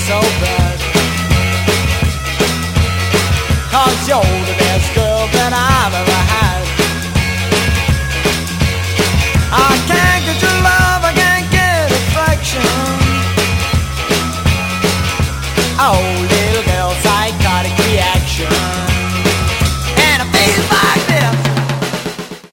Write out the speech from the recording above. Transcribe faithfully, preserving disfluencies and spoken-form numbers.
so bad. 'Cause you're the best girl that I've ever had. I can't get your love, I can't get affection. Oh, little girl, psychotic reaction.